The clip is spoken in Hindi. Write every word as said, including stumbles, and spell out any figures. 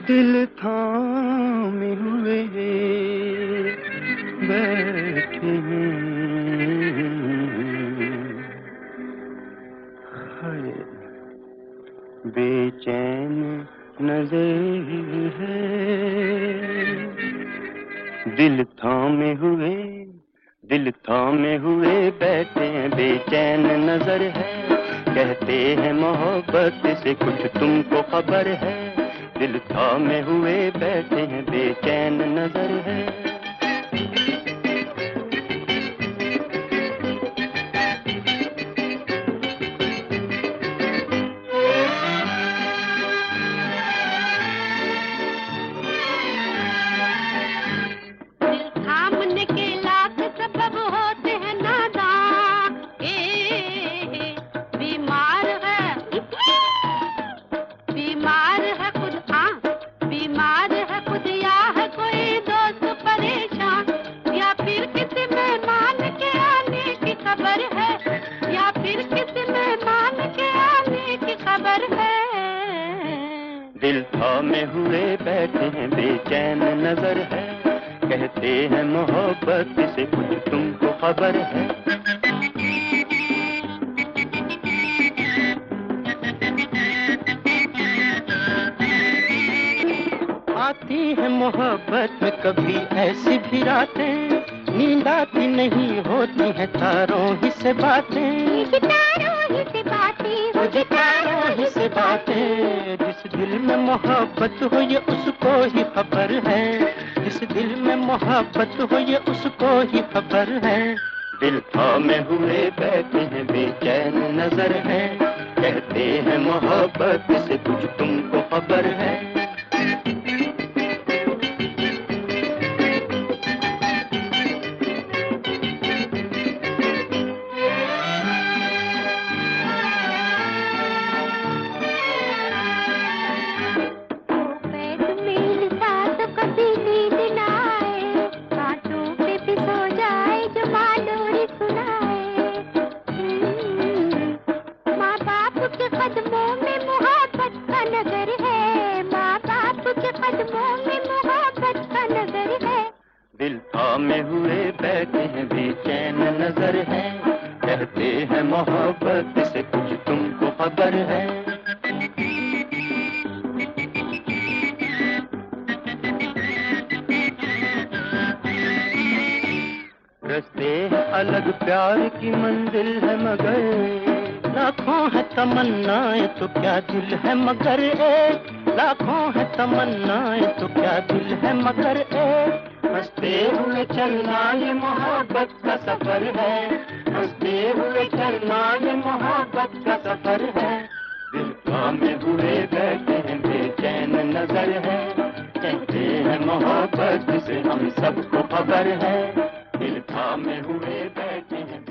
दिल थामे हुए बैठे हैं, हाय बेचैन नजर है। दिल थामे हुए दिल थामे हुए बैठे हैं, बेचैन नजर है। कहते हैं मोहब्बत से कुछ तुमको खबर है। दिल थामे हुए बैठे हैं, बेचैन नजर है। दिल थामे हुए बैठे हैं, बेचैन नजर है। कहते हैं मोहब्बत से कुछ तुमको खबर है। आती है मोहब्बत में कभी ऐसी भी रातें, नींद आती नहीं होती है तारों ही से बातें। तारों ही से बातें, मुझे तारों ही से बातें। जिस दिल में मोहब्बत हो ये उसको ही खबर है। जिस दिल में मोहब्बत हो ये उसको ही खबर है। दिल थामे हुए बैठे हैं, बेचैन नजर है। कहते हैं मोहब्बत से कुछ तुमको खबर है। दिल थामे हुए बैठे हैं, बेचैन नजर है। कहते हैं मोहब्बत से कुछ तुमको खबर है। रास्ते हैं अलग, प्यार की मंजिल है मगर लाखों है तमन्नाएं तो क्या दिल है मगर एक। लाखों है तमन्नाएं तो क्या दिल है मगर एक। हंसते हुए चलना ये मोहब्बत का सफर है। हंसते हुए चलना ये मोहब्बत का सफर है। दिल थामे हुए बैठे हैं, बेचैन नजर है। कहते हैं मोहब्बत से हम सबको खबर है। दिल थामे हुए बैठे हैं।